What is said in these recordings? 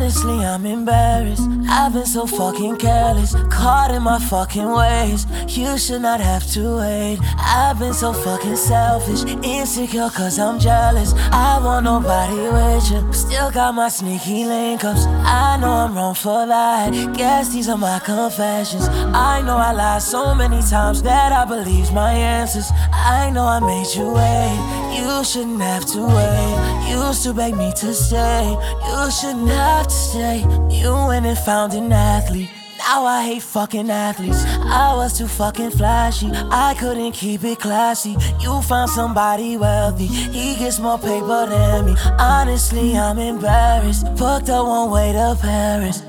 Honestly, I'm embarrassed. I've been so fucking careless, caught in my fucking ways. You should not have to wait. I've been so fucking selfish, insecure cause I'm jealous. I want nobody with you, still got my sneaky link-ups. I know I'm wrong for that, guess these are my confessions. I know I lied so many times that I believed my answers. I know I made you wait, you shouldn't have to wait. You used to beg me to stay, you shouldn't have to stay. You went and found an athlete, now I hate fucking athletes. I was too fucking flashy, I couldn't keep it classy. You found somebody wealthy, he gets more paper than me. Honestly, I'm embarrassed, booked a one-way to Paris.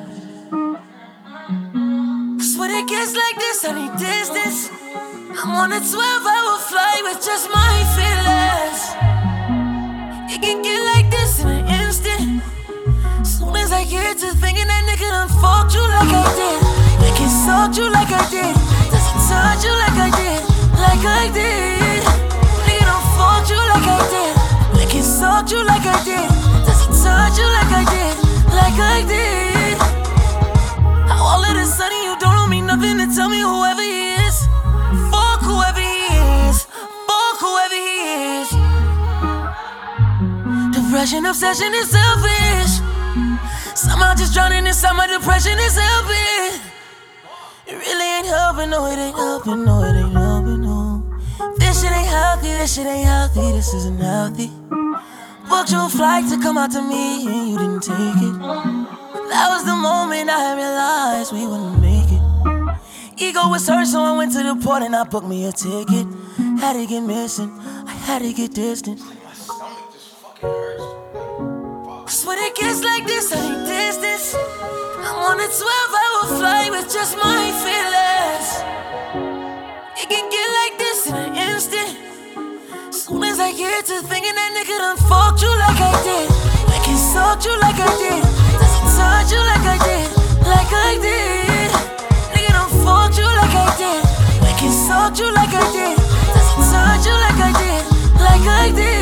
Cause when it gets like this, I need distance. I'm on a 12-hour flight with just my feelings. It can get like this in an instant. Soon as I get to thinking that nigga done fucked you like I did, it can suck you like I did, does it touch you like I did, like I did? Nigga done fucked you like I did, it can suck you like I did, does it touch you like I did, like I did? How all of a sudden you don't owe me nothing to tell me whoever he is. Fuck whoever he is, fuck whoever he is. Depression, obsession is selfish. Somehow just drowning inside my depression is helping. It really ain't helping, no, it ain't helping, no, it ain't helping, no. This shit ain't healthy, this shit ain't healthy, this isn't healthy. Booked your flight to come out to me and you didn't take it. That was the moment I realized we wouldn't make it. Ego was hurt, so I went to the port and I booked me a ticket. Had to get missing, I had to get distant. Cause when it gets like this, I need distance. I'm on a 12-hour flight with just my feelings. It can get like this in an instant. Soon as I get to thinking that nigga done fucked you like I did, it can suck you like I did, does it touch you like I did, like I did? Nigga done fucked you like I did, it can suck you like I did, does it touch you like I did, like I did?